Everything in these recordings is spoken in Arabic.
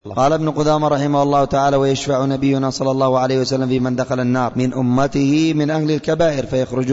قال ابن قدامة رحمه الله تعالى: ويشفع نبينا صلى الله عليه وسلم في من دخل النار من أمته من أهل الكبائر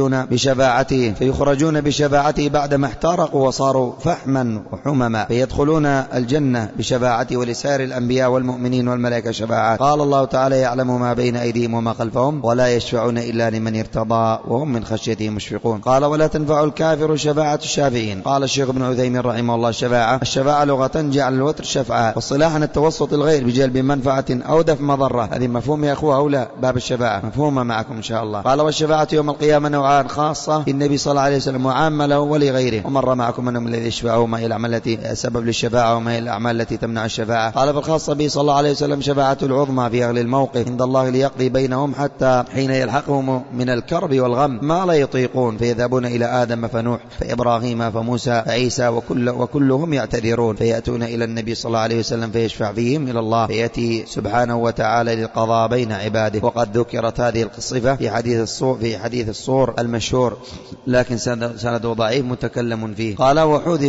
فيخرجون بشفاعته بعدما احترقوا وصاروا فحما وحمما فيدخلون الجنة بشفاعته، ولسائر الأنبياء والمؤمنين والملائكة شفاعات. قال الله تعالى: يعلم ما بين أيديهم وما خلفهم ولا يشفعون إلا لمن ارتضى وهم من خشيته مشفقون. قال: ولا تنفع الكافر شفاعة الشافعين. قال الشيخ ابن عثيمين رحمه الله: الشفاعة لغة جعل الوتر شفعة، واصطلاحا التوسط الغير بجلب منفعة أو دفع مضرة. هذه مفهوم يا أخوة أو لا؟ باب الشفاعة مفهومة معكم إن شاء الله. قال: والشفاعة يوم القيامة نوعان: خاصة للنبي صلى الله عليه وسلم وعامة له ولغيره. ومر معكم أنهم الذي يشفعوا ما هي الأعمال التي سبب للشفاعة وما هي الأعمال التي تمنع الشفاعة. قال: فالخاصة به صلى الله عليه وسلم شفاعة العظمى في أهل الموقف عند الله ليقضي بينهم حتى حين يلحقهم من الكرب والغم ما لا يطيقون، فيذهبون إلى آدم فنوح فإبراهيم فموسى فعيسى وكلهم يعتذرون، فيأتون إلى النبي صلى الله عليه وسلم فيشفع فيهم إلى الله، فيأتي سبحانه وتعالى للقضاء بين عباده. وقد ذكرت هذه الصفة في حديث الصور المشهور، لكن سنده ضعيف متكلم فيه. قال: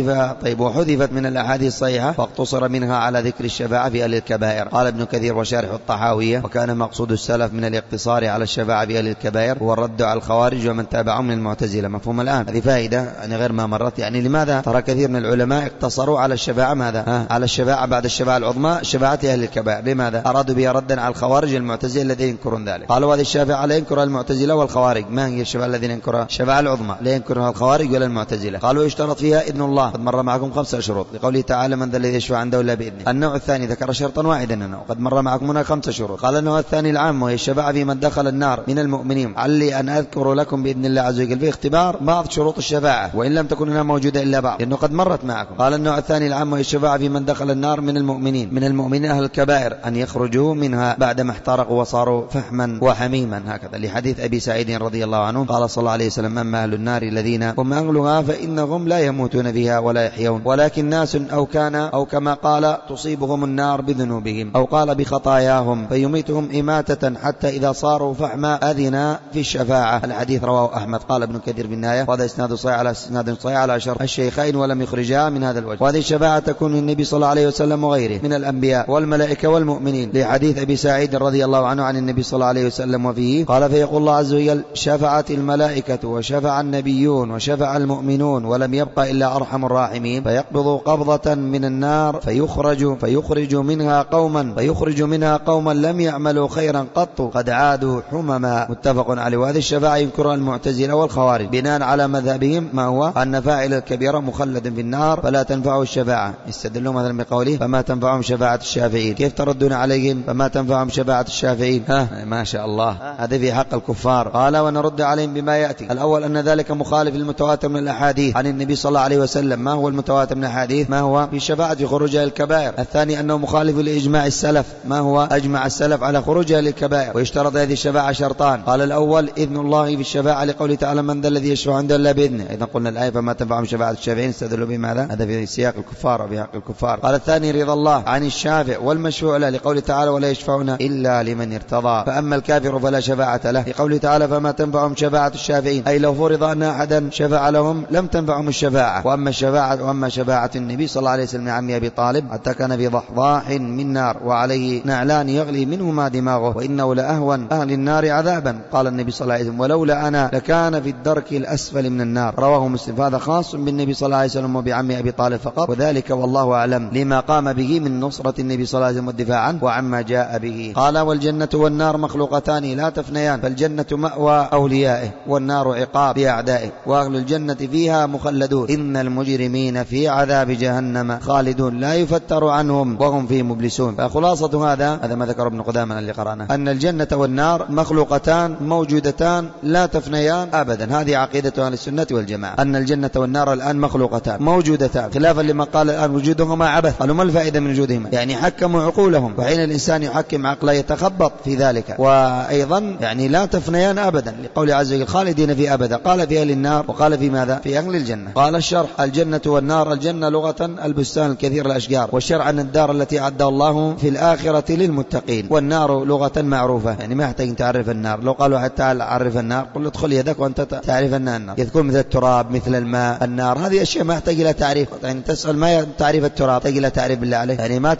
وحذفت من الأحاديث الصحيحة فاقتصر منها على ذكر الشفاعة في أهل الكبائر. قال ابن كثير وشارح الطحاوية: وكان مقصود السلف من الاقتصار على الشفاعة في أهل الكبائر هو الرد على الخوارج ومن تابعهم من المعتزلة. مفهوم الآن؟ هذه فائدة يعني غير ما مرت. يعني لماذا ترى كثير من العلماء اقتصروا على الشفاعة ماذا؟ على الشفاعة بعد الشفاعة العظمى شفاعة أهل الكبائر. لماذا؟ أرادوا بها ردا على الخوارج المعتزلة الذين ينكرون ذلك. قالوا: هذه الشفاعة لا ينكرها المعتزلة والخوارج. ما هي الشفاعة الذين ينكرها؟ الشفاعة العظمى لا ينكرها الخوارج ولا المعتزلة. قالوا: يشترط فيها إذن الله، قد مر معكم 5 شروط لقوله تعالى: من ذا الذي يشفع عنده إلا بإذنه. النوع الثاني ذكر شرطا واحدا وقد مر معكم هنا 5 شروط. قال: النوع الثاني العام وهي الشفاعة في من دخل النار من المؤمنين. علي أن أذكر لكم بإذن الله عز وجل في اختبار بعض شروط الشفاعة وإن لم تكن هنا موجودة إلا بعض، لأنه قد مرت معكم. قال: النوع الثاني العام وهي الشفاعة في من دخل النار من المؤمنين أهل الكبائر أن يخرجوا منها بعدما احترقوا وصاروا فحما وحميما، هكذا لحديث أبي سعيد رضي الله عنه قال صلى الله عليه وسلم: أما أهل النار الذين هم أهلها فإنهم لا يموتون فيها ولا يحيون، ولكن ناس أو كما قال تصيبهم النار بذنوبهم أو قال بخطاياهم فيميتهم إماتة حتى إذا صاروا فحما أذن في الشفاعة. الحديث رواه أحمد. قال ابن كثير بالنهاية: وهذا إسناد صحيح على شرط الشيخين ولم يخرجها من هذا الوجه. وهذه الشفاعة تكون للنبي صلى الله عليه وسلم وغيره من الأنبياء والملائكة والمؤمنين، لحديث أبي سعيد رضي الله عنه عن النبي صلى الله عليه وسلم وفيه قال: فيقول الله عز وجل: شفعت الملائكة وشفع النبيون وشفع المؤمنون ولم يبقى إلا أرحم الراحمين، فيقبض قبضة من النار فيخرج منها قوما لم يعملوا خيرا قط قد عادوا حمما. متفق عليه. وهذه الشفاعة ينكرها المعتزلة والخوارج بناء على مذهبهم ما هو أن فاعل الكبيرة مخلد في النار فلا تنفعه الشفاعة. يستدلون مثلا بقوله: فما تنفعهم شفاعة الشافعين. كيف تردون عليهم فما تنفعهم شفاعة الشافعين؟ ما شاء الله، هذا في حق الكفار. قال: ونرد عليهم بما يأتي. الأول أن ذلك مخالف للمتواتر من الأحاديث عن النبي صلى الله عليه وسلم. ما هو المتواتر من الأحاديث؟ ما هو في شفاعة خروجها الكبائر. الثاني أنه مخالف لإجماع السلف. ما هو أجمع السلف على خروجها للكبائر. ويشترط هذه الشفاعة شرطان. قال: الأول إذن الله في الشفاعة لقوله تعالى: من ذا الذي يشفع عنده إلا بإذنه. إذا قلنا الآية فما تنفعهم شفاعة الشافعين استدلوا بماذا؟ هذا في سياق الكفار وفي حق الكفار. قال: الثاني رضا الله عن الشافع والمشفوع له لقوله تعالى: ولا يشفعون إلا لمن ارتضى. فأما الكافر فلا شفاعة له لقوله تعالى: فما تنفعهم شفاعة الشافعين، أي لو فرض أن أحدا شفع لهم لم تنفعهم الشفاعة. وأما شفاعة النبي صلى الله عليه وسلم عن أبي طالب حتى كان في ضحضاح من نار وعليه نعلان يغلي منهما دماغه وإنه لأهون أهل النار عذابا. قال النبي صلى الله عليه وسلم: ولولا أنا لكان في الدرك الأسفل من النار. رواه مسلم. هذا خاص بالنبي صلى الله عليه وسلم وبعم أبي طالب فقط، وذلك والله أعلم لما قام به من نصرة النبي صلى الله عليه وسلم والدفاع عنه وعما جاء به. قال: والجنة والنار مخلوقتان لا تفنيان، فالجنة مأوى أوليائه والنار عقاب لأعدائه، وأهل الجنة فيها مخلدون، إن المجرمين في عذاب جهنم خالدون لا يفتر عنهم وهم فيه مبلسون. فخلاصة هذا ما ذكر ابن قدامة اللي قرأناه، أن الجنة والنار مخلوقتان موجودتان لا تفنيان أبدا. هذه عقيدة أهل السنة والجماعة، أن الجنة والنار الآن مخلوقتان موجودتان، خلافا لما قال الآن وجودهما عبث. قالوا: ما الفائدة من وجودهما؟ يعني حكموا عقولهم، وحين الإنسان يحكم عقله يتخبط في ذلك. وأيضا يعني لا تفنيان أبدا لقول عز وجل: خالدين في أبدا. قال في أهل النار وقال في ماذا؟ في أهل الجنة. قال الشرح: الجنة والنار. الجنة لغة البستان الكثير الأشجار، والشرعا الدار التي أعدها الله في الآخرة للمتقين. والنار لغة معروفة، يعني ما يحتاج تعرف النار. لو قالوا حتى عرف النار قل ادخل يدك وأنت تعرف أن النار يذكر مثل التراب مثل الماء النار، هذه أشياء ما يحتاج إلى تعريف. يعني تسأل ما تعريف التراب تحتاج إلى تعريف بالله عليه، يعني ما تعرف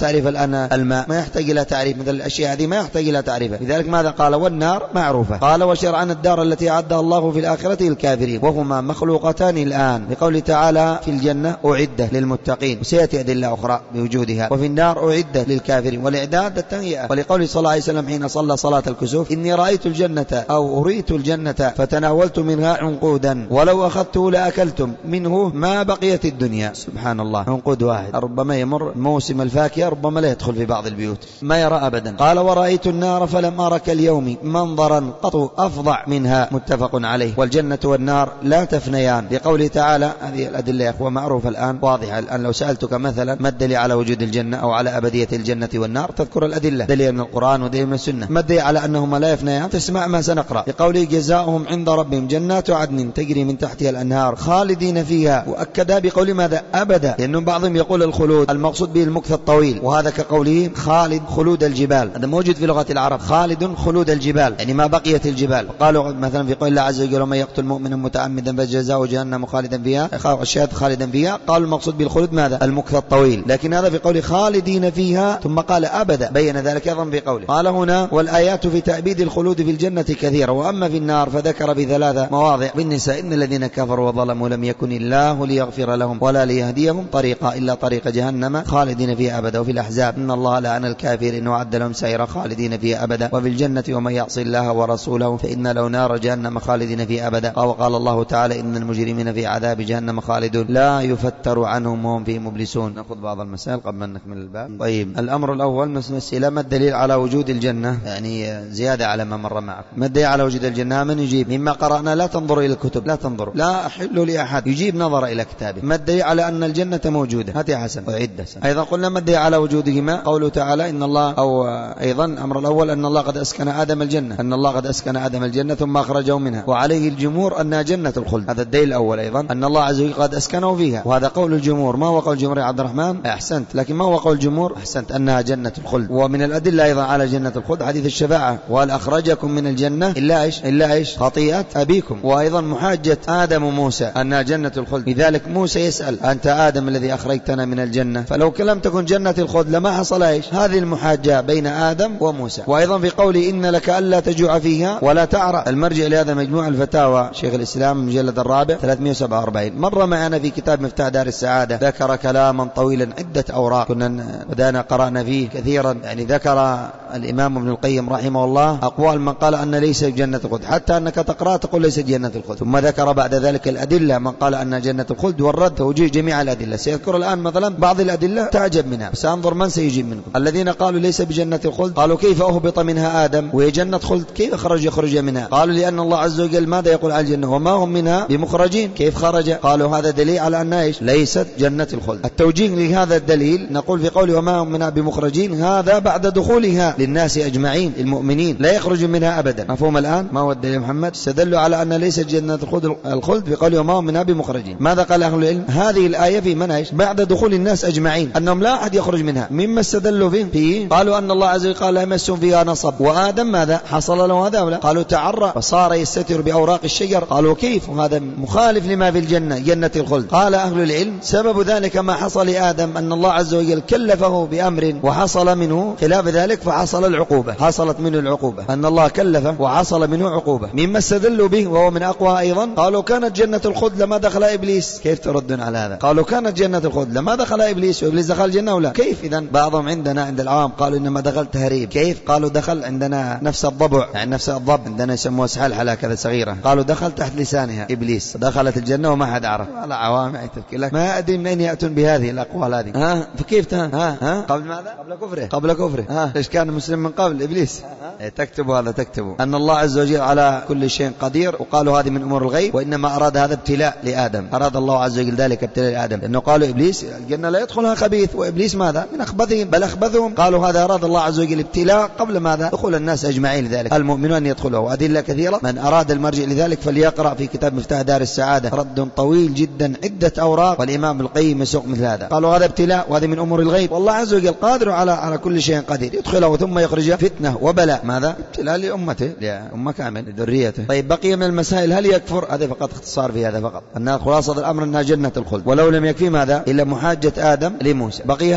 تعريف الآن الماء؟ ما يحتاج إلى تعريف. مثل الأشياء هذه ما يحتاج إلى تعريفها. لذلك ماذا قال؟ والنار معروفة. قال وشرعا الدار التي أعدها الله في الآخرة للكافرين وهما مخلوقتان الآن، بقوله تعالى في الجنة أعدت للمتقين، وسيأتي أدلة أخرى بوجودها، وفي النار أعدت للكافرين، والإعداد التهيئة. ولقول صلى الله عليه وسلم حين صلى صلاة الكسوف إني رأيت الجنة أو أريت الجنة فتناولت منها عنقودا ولو أخذته لأكلتم منه ما بقيت الدنيا. سبحان الله، عنقود واحد ربما يمر موسم الفاكهة ربما لا يدخل في بعض البيوت، ما يرى أبدا. قال ورأيت النار فلم أرى كاليوم منظرا قط أفظع منها، متفق عليه. والجنة والنار لا تفنيان، لقوله تعالى. هذه الأدلة يا أخوة معروفة الآن واضحة. الآن لو سألتك مثلا ما الدليل على وجود الجنة أو على أبدية الجنة والنار تذكر الأدلة، دليل من القرآن ودليل من السنة. ما الدليل على أنهما لا يفنيان؟ تسمع ما سنقرأ. لقوله جزاؤهم عند ربهم جنات عدن تجري من تحتها الأنهار خالدين فيها، وأكدها بقول ماذا؟ أبدا، لأنه بعضهم يقول الخلود المقصود به المكث الطويل، وهذا كقوله خالد خلود الجبال، هذا موجود في لغة العرب، خالد خلود الجبال يعني ما بقيت الجبال. قالوا مثلا في قول الله عز وجل ومن يقتل مؤمنا متعمدا فجزاؤه جهنم خالدا فيها، الشاهد خالدا فيها، قالوا المقصود بالخلود ماذا؟ المكث الطويل، لكن هذا في قول خالدين فيها ثم قال أبدا، بين ذلك أيضا بقوله. قال هنا والآيات في تأبيد الخلود في الجنة كثيرة، وأما في النار فذكر بثلاث مواضع. بالنساء إن الذين كفروا وظلموا لم يكن الله ليغفر لهم ولا ليهديهم طريقا إلا طريق جهنم خالدين فيها أبدا. وفي الأحزاب إن الله لعن الكافرين وعد لهم سعيرا خالدين فيها أبدا. وفي الجنة ومن يعصي الله ورسوله فإن له نار جهنم خالدين فيها أبدا. وقال الله تعالى إن المجرمين في عذاب جهنم خالدون لا يفتر عنهم وهم فيه مبلسون. نأخذ بعض المسائل قبل أن نكمل الباب. طيب، الأمر الأول مسألة ما الدليل على وجود الجنة؟ يعني زيادة على ما مر معكم. ما الدليل على وجود الجنة؟ من يجيب؟ مما قرأنا لا تنظروا إلى الكتب، لا تنظروا، لا أحل لأحد يجيب نظر إلى كتابه. ما الدليل على أن الجنة موجودة؟ هات يا حسن وعدة. أيضا قلنا ما الدليل على وجودهما؟ قوله تعالى إن الله، أو أيضا الأمر الأول أن الله قد أسكن آدم الجنة، أن الله قد أسكن آدم الجنة ثم أخرجه منها وعليه الجمهور أنها جنة الخلد. هذا الدليل الأول. أيضا أن الله عز وجل قد أسكنه فيها، وهذا قول الجمهور. ما هو قول الجمهور يا عبد الرحمن؟ أحسنت، لكن ما هو قول الجمهور؟ أحسنت، أنها جنة الخلد. ومن الأدلة أيضا على جنة الخلد حديث الشفاعة، وهل أخرجكم من الجنة إلا إيش؟ إلا إيش؟ خطيئة أبيكم. وأيضا محاجة آدم وموسى أنها جنة الخلد، لذلك موسى يسأل أنت آدم الذي أخرجتنا من الجنة، فلو لم تكن جنة الخلد لما حصل إيش؟ هذه المحاجة بين آدم وموسى. وأيضا في قوله إن لك ألا تجوع فيها ولا تعرى. المرجع لهذا مجموع الفتاوى شيخ الإسلام المجلد الرابع 347. مر معنا في كتاب مفتاح دار السعادة، ذكر كلاما طويلا عدة أوراق كنا بدأنا قرأنا فيه كثيرا. يعني ذكر الإمام ابن القيم رحمه الله أقوال من قال أن ليس جنة الخلد، حتى أنك تقرأ تقول ليس جنة الخلد. ثم ذكر بعد ذلك الأدلة من قال أن جنة الخلد، والرد توجيه جميع الأدلة. سيذكر الآن مثلا بعض الأدلة تعجب منها، سأنظر من سيجيب منكم. الذين قالوا ليس بجنة الخلد قالوا كيف أهبط منها آدم وهي جنة خلد، كيف يخرج منها؟ قالوا لأن الله عز وجل ماذا يقول عن الجنة وما هم منها بمخرجين، كيف خرج؟ قالوا هذا دليل على أنها إيش؟ ليست جنة الخلد. التوجيه لهذا الدليل نقول في قوله وما هم منها بمخرجين، هذا بعد دخولها للناس أجمعين المؤمنين لا يخرج منها أبدا. مفهوم الآن؟ ما هو الدليل محمد؟ استدلوا على أن ليست جنة الخلد في قوله وما هم منها بمخرجين. ماذا قال أهل العلم؟ هذه الآية في من إيش؟ بعد دخول الناس أجمعين، أنهم لا أحد يخرج منها. مما استدلوا فيه قالوا أن الله عز وجل قال لا يمسهم فيها نصب، وآدم ماذا حصل له هذا ولا؟ قالوا تعرى فصار يستتر بأوراق الشجر. قالوا كيف؟ وهذا مخالف لما في الجنة جنة الخلد. قال أهل العلم سبب ذلك ما حصل لآدم أن الله عز وجل كلفه بأمر وحصل منه خلاف ذلك فحصل العقوبة، حصلت منه العقوبة، أن الله كلفه وحصل منه عقوبة. مما استدلوا به وهو من أقوى أيضا قالوا كانت جنة الخلد لما دخل إبليس. كيف تردون على هذا؟ قالوا كانت جنة الخلد لما دخل إبليس، وإبليس دخل الجنة ولا كيف؟ إذن بعضهم عندنا عند العوام قالوا إنما دخل تهريب. كيف؟ قالوا دخل عندنا نفس الضبع، يعني نفس الضب عندنا يسموها سحلحلة كذا صغيرة، قالوا دخل تحت لسانها إبليس دخلت الجنة وما حد عرف. لا عوام تفكر لك ما أدري من أين يأتون بهذه الأقوال هذه. فكيف قبل ماذا؟ قبل كفره. إيش كان مسلم من قبل إبليس؟ تكتبوا هذا، تكتبوا أن الله عز وجل على كل شيء قدير، وقالوا هذه من أمور الغيب، وإنما أراد هذا ابتلاء لآدم، أراد الله عز وجل ذلك ابتلاء لآدم، لأنه قالوا إبليس الجنة لا يدخلها خبيث، وإبليس ماذا؟ من أخبثهم، بل أخبثهم. قالوا هذا أراد الله عز وجل ابتلاء قبل ماذا؟ دخول الناس أجمعين لذلك المؤمنون أن يدخلوا. وأدلة كثيرة، من أراد المرجع لذلك فليقرأ في كتاب مفتاح دار السعادة، رد طويل جدا عدة أوراق، والإمام القيم يسوق مثل هذا. قالوا هذا ابتلاء وهذا من أمور الغيب، والله عز وجل قادر على كل شيء قدير، يدخله ثم يخرجه فتنة وبلاء، ماذا؟ ابتلاء لأمته، لأمة كامل لذريته. طيب بقي من المسائل هل يكفر؟ هذا فقط اختصار في هذا فقط، أنها خلاصة الأمر أنها جنة الخلد، ولو لم يكفي ماذا؟ إلا محاجة آدم لموسى. بقي هل يكفر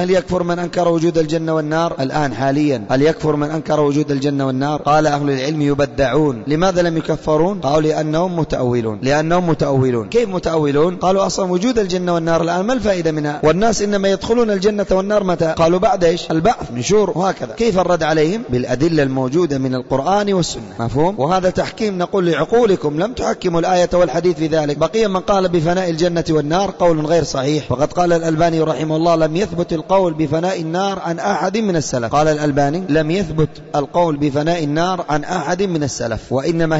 يكفر من أنكر وجود الجنة والنار الآن حاليا؟ هل يكفر من أنكر وجود الجنة والنار؟ قال أهل العلم يبدعون. لماذا لم يكفرون؟ قالوا لأنهم متأولون. كيف متأولون؟ قالوا أصلا وجود الجنة والنار الآن ما الفائدة منها، والناس إنما يدخلون الجنة والنار متى؟ قالوا بعد إيش؟ البعث، نشور، وهكذا. كيف الرد عليهم؟ بالأدلة الموجودة من القرآن والسنة. مفهوم؟ وهذا تحكيم نقول لعقولكم، لم تحكموا الآية والحديث في ذلك. بقي من قال بفناء الجنة والنار قول غير صحيح، وقد قال الألباني رحمه الله لم يثبت القول بفناء النار عن أحد من السلف. قال الألباني لم يثبت القول بفناء النار عن أحد من السلف، وإنما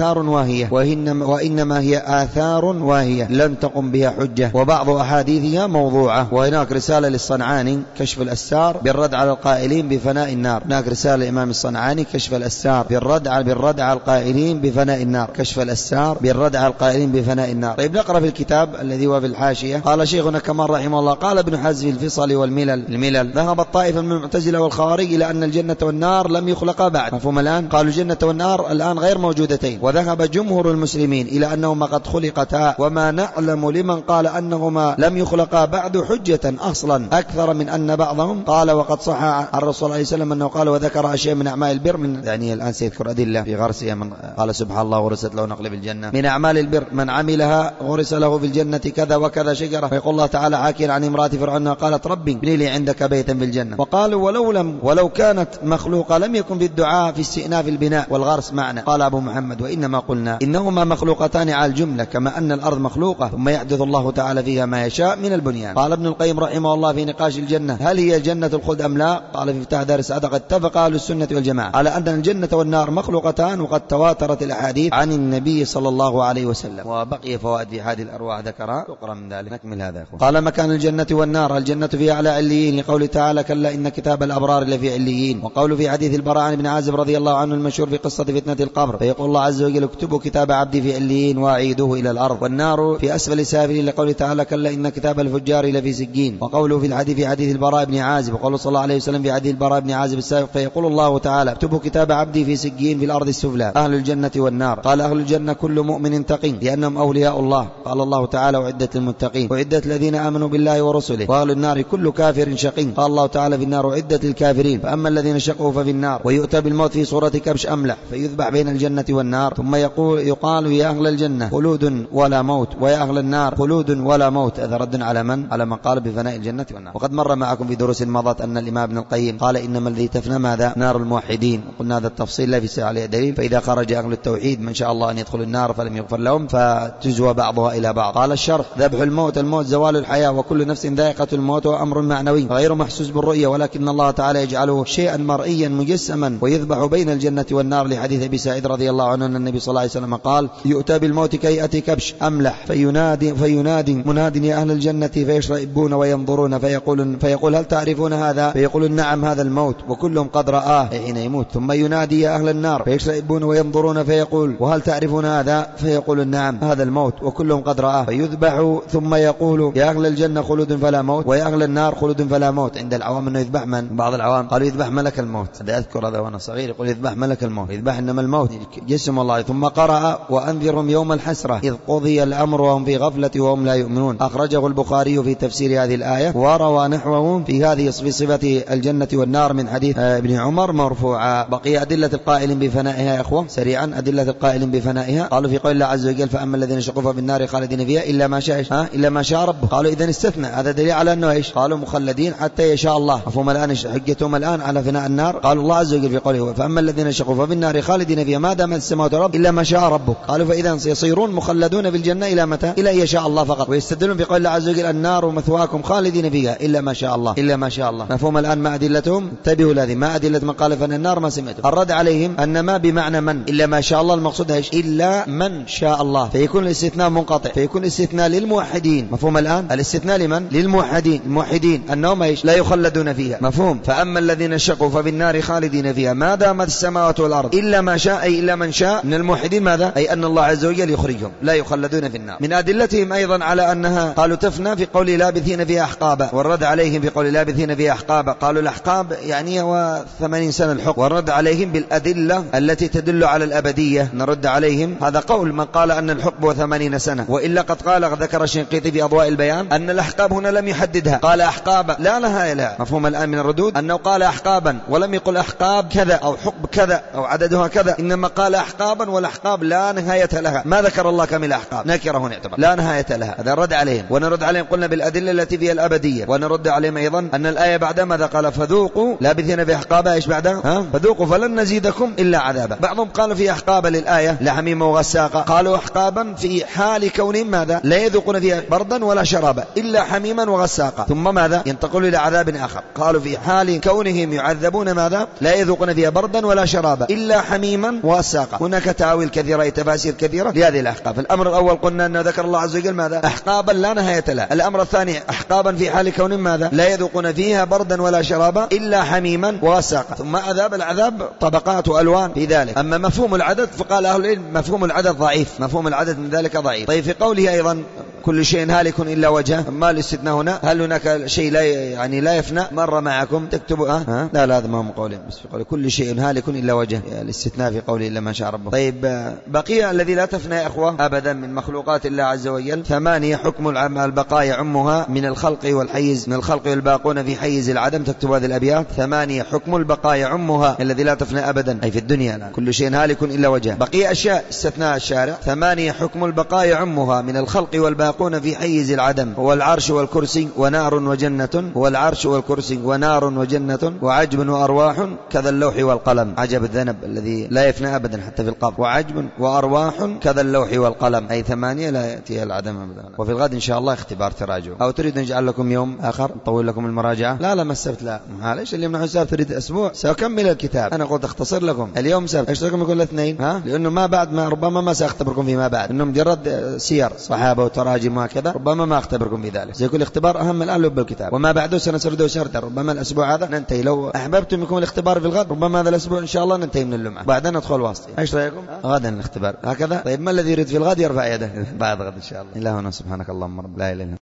هي آثار واهية لم تقم بها حجة، وبعض أحاديثها موضوعة. وهناك رسالة للصنعاني كشف الأستار بالرد على القائلين بفناء النار. هناك رسالة الإمام الصنعاني كشف الأستار بالرد على القائلين بفناء النار. كشف الأستار بالرد على القائلين بفناء النار. طيب نقرأ في الكتاب الذي هو في الحاشية. قال شيخنا كمال رحمه الله قال ابن حزم الفصل والملل ذهب الطائفة من المعتزلة والخوارج إلى أن الجنة والنار لم يخلقا بعد. مفهوم الآن؟ قالوا الجنة والنار الآن غير موجودتين. وذهب جمهور المسلمين إلى أنهما قد خلقتا، وما نعلم لمن قال أنهما لم يخلقا بعد حجة أصلا أكثر من أن بعضهم قال. وقد صح عن الرسول صلى الله عليه وسلم أنه قال وذكر أشياء من أعمال البر، من يعني الآن سيذكر أدلة في غرسها. من قال سبحان الله غرست له نقل بالجنة. من أعمال البر من عملها غرس له في الجنة كذا وكذا شجرة. فيقول الله تعالى حاكيا عن امرأة فرعون قالت ربي ابني لي عندك بيتا في الجنة. وقالوا ولو كانت مخلوقة لم يكن في الدعاء في استئناف البناء والغرس معنى. قال أبو محمد وإنما قلنا إنهما مخلوقتان على الجملة، كما أن الأرض مخلوقة ثم يحدث الله تعالى فيها ما يشاء من البنيان. قال ابن القيم رحمه الله في نقاش الجنة هل هي جنة الخلد أم لا؟ قال في مفتاح دار السعادة قد اتفق أهل السنة والجماعة على أن الجنة والنار مخلوقتان، وقد تواترت الأحاديث عن النبي صلى الله عليه وسلم. وبقي فوائد في هذه الأرواح ذكرها تقرأ من ذلك. نكمل هذا. قال مكان الجنة والنار الجنة في أعلى عليين، لقول تعالى كلا إن كتاب الأبرار لفي عليين. وقول في حديث البراء عن ابن عازب رضي الله عنه المشهور في قصة فتنة القبر فيقول الله عز وجل اكتبوا كتاب عبدي في عليين وأعيدوه إلى الأرض. والنار في أسفل السافلين، لقول تعالى كلا إن كتاب الفجار لفي سجين. وقوله في الحديث في حديث البراء بن عازب وقال صلى الله عليه وسلم في حديث البراء بن عازب السابق فيقول الله تعالى اكتبوا كتاب عبدي في سجين في الأرض السفلى. أهل الجنة والنار. قال أهل الجنة كل مؤمن تقي لأنهم أولياء الله. قال الله تعالى وعدت للمتقين وعدت الذين آمنوا بالله ورسله. وأهل النار كل كافر شقي. قال الله تعالى في النار وعدت للكافرين. فأما الذين شقوا ففي النار. ويؤتى بالموت في صورة كبش أملح فيذبح بين الجنة والنار، ثم يقال يا أهل الجنة خلود ولا موت، ويا أهل النار خلود ولا موت. هذا رد على من قال بفناء الجنة والنار. وقد مر معكم في دروس مضت أن الإمام ابن القيم قال إنما الذي تفنى ماذا؟ نار الموحدين. وقلنا هذا التفصيل لا في عليه دليل. فإذا خرج أهل التوحيد من شاء الله أن يدخل النار فلم يغفر لهم فتجوى بعضها إلى بعض. قال الشرح ذبح الموت زوال الحياة، وكل نفس ذائقة الموت وأمر معنوي غير محسوس بالرؤية، ولكن الله تعالى يجعله شيئا مرئيا مجسما ويذبح بين الجنة والنار، لحديث أبي سعيد رضي الله عنه أن النبي صلى الله عليه وسلم قال يؤتى بالموت كيأتي كبش أملح فينادي مناد يا أهل الجنة فيشرئبون وينظرون فيقول هل تعرفون هذا؟ فيقول نعم هذا الموت، وكلهم قد رآه حين يموت. ثم ينادي يا أهل النار فيشرئبون وينظرون فيقول وهل تعرفون هذا؟ فيقول نعم هذا الموت، وكلهم قد رآه. فيذبح ثم يقول يا أهل الجنة خلود فلا موت، ويا أهل النار خلود فلا موت. عند العوام أنه يذبح من؟ بعض العوام قالوا يذبح ملك الموت. هذا أذكر هذا وأنا صغير يقول يذبح ملك الموت، يذبح إنما الموت جسم الله. ثم قرأ وأنذرهم يوم الحسرة إذ قضي الأمر وهم في غفلة وهم لا يؤمنون. أخرجه البخاري في تفسير هذه الآية، وروى نحوه في صفة الجنة والنار من حديث ابن عمر مرفوعا. بقي أدلة القائل بفنائها يا أخوة سريعا. أدلة القائل بفنائها قالوا في قول الله عز وجل فأما الذين شقوا بالنار خالدين فيها إلا ما شاء ربه. قالوا إذن استثنى، هذا دليل على أنه إيش؟ قالوا مخلدين حتى يشاء الله. مفهوم الآن حجتهم الآن على فناء النار. قالوا الله عز وجل في قوله فأما الذين شقوا بالنار خالدين فيها ما دامت السماوات والأرض إلا ما شاء ربك. قالوا فإذا يصيرون مخلدون في الجنة إلى متى؟ إلى يشاء الله فقط. ويستدلون بقول الله عز وجل النار مثواكم خالدين فيها إلا ما شاء الله. مفهوم الآن ما أدلتهم؟ انتبهوا لهذه ما أدلة من قال فن النار ما سمعتم. الرد عليهم أن ما بمعنى من إلا ما شاء الله المقصود إيش؟ إلا من شاء الله، فيكون الاستثناء منقطع، فيكون الاستثناء للموحدين. مفهوم الآن؟ الاستثناء لمن؟ للموحدين. الموحدين أنهم إيش؟ لا يخلدون فيها. مفهوم؟ فأما الذين شقوا ففي النار خالدين فيها ما دامت السماوات والأرض إلا ما شاء، أي إلا من شاء من الموحدين. ماذا؟ أي أن الله عز وجل يخرجهم لا يخلدون في النار. من أدلتهم أيضا على أنها قالوا تفنى في قول لابثين فيها أحقابا، والرد عليهم في قول لابثين فيها أحقابا قالوا الأحقاب يعني هو 80 سنة الحكم، والرد عليهم بالأدلة التي تدل على الأبدية. نرد عليهم هذا قول من قال أن الحكم هو 80 سنة، وإلا قد قال ذكر الشنقيطي في أضواء البيان أن الأحقاب هنا لم يحددها، قال أحقاب لا لا نهاية لها. مفهوم الآن من الردود أنه قال أحقابا ولم يقل أحقاب كذا أو حقب كذا أو عددها كذا، إنما قال أحقابا، والأحقاب لا نهاية لها. ما ذكر الله كم الأحقاب، نكره هنا يعتبر لا نهاية لها. هذا رد عليهم، ونرد عليهم قلنا بالأدلة التي فيها الأبدية، ونرد عليهم أيضا أن الآية بعد ماذا قال فذوقوا لابثين في أحقابها إيش بعدها فذوقوا فلن نزيدكم إلا عذابا. بعضهم قالوا في أحقابا للآية لحميم وغساقا، قالوا أحقابا في حال كونهم ماذا لا يذوقون فيها بردا ولا شرابا إلا حميما وغساقا، ثم ماذا ينتقلوا إلى عذاب آخر. قالوا في حال كونهم يعذبون ماذا لا يذوقون فيها بردا ولا شرابا إلا حميما وغساقا. هناك تأويل كثيرة تفاسير كثيرة لهذه الأحقاب. الأمر الأول قلنا أن ذكر الله عز وجل ماذا أحقابا لا نهاية لها. الأمر الثاني أحقابا في حال كونهم ماذا لا يذوقون فيها بردا ولا شرابا إلا حميما وغساقا. ثم العذاب طبقات وألوان في ذلك. أما مفهوم العدد فقال أهل العلم مفهوم العدد ضعيف، مفهوم العدد من ذلك ضعيف. طيب في قوله أيضا كل شيء هالك إلا وجهه، ما الاستثناء هنا؟ هل هناك شيء لا يفنى؟ مر معكم تكتبوا لا هذا ما هو قوله، بس في قوله كل شيء هالك إلا وجهه، الاستثناء في قوله إلا ما شاء ربه. طيب بقي الذي لا تفنى يا أخوة أبدا من مخلوقات الله عز وجل 8 حكم البقاء يعمها من الخلق والحيز، من الخلق والباقون في حيز العدم. تكتب هذه الأبيات 8 حكم البقاء يعمها الذي لا تفنى أبدا أي في الدنيا الآن. كل شيء هالك إلا وجهه. بقي أشياء استثناء الشارع 8 حكم البقاء يعمها من الخلق والباقون في حيز العدم، هو العرش والكرسي ونار وجنة، هو العرش والكرسي ونار وجنة وعجب وأرواح كذا اللوح والقلم. عجب الذنب الذي لا يفنى أبدا حتى في القبر، وعجب وأرواح كذا اللوح والقلم، أي 8 لا يأتيها العدم أبدا. وفي الغد إن شاء الله اختبار تراجع. أو تريد نجعل لكم يوم آخر نطول لكم المراجعة؟ لا ما السبت لا، معلش اللي يمنع السبت تريد أسبوع سأكمل الكتاب. أنا قلت أختصر لكم اليوم سبت، ايش رايكم يكون الاثنين؟ لأنه ما بعد ما ربما ما سأختبركم فيما بعد، إنه مجرد سير صحابة وتراجم وكذا، ربما ما أختبركم في ذلك. سيكون الاختبار أهم الآن بالكتاب، وما بعده سنسرده سردا. ربما الأسبوع هذا ننتهي، لو أحببتم يكون الاختبار في الغد ربما هذا الأسبوع إن شاء الله ننتهي من اللمعة، بعدين ندخل واسطة. ايش رأيكم؟ غدا الاختبار هكذا. طيب ما الذي يريد في الغد يرفع يده بعد غد إن شاء الله. إلهنا سبحانك اللهم رب لا إله إلا أنت.